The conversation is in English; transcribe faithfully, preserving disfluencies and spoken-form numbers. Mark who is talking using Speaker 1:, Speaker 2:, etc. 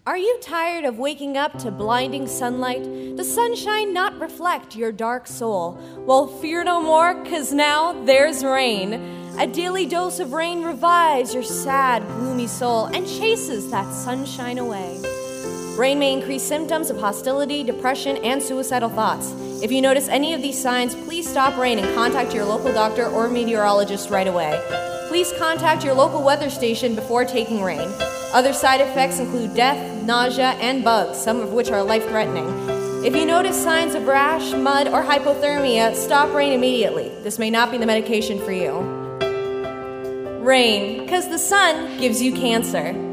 Speaker 1: Are you tired of waking up to blinding sunlight? Does sunshine not reflect your dark soul? Well, fear no more, 'cause now there's rain. A daily dose of rain revives your sad, gloomy soul and chases that sunshine away. Rain may increase symptoms of hostility, depression, and suicidal thoughts. If you notice any of these signs, please stop rain and contact your local doctor or meteorologist right away. Please contact your local weather station before taking rain. Other side effects include death, nausea, and bugs, some of which are life-threatening. If you notice signs of rash, mud, or hypothermia, stop rain immediately. This may not be the medication for you. Rain, because the sun gives you cancer.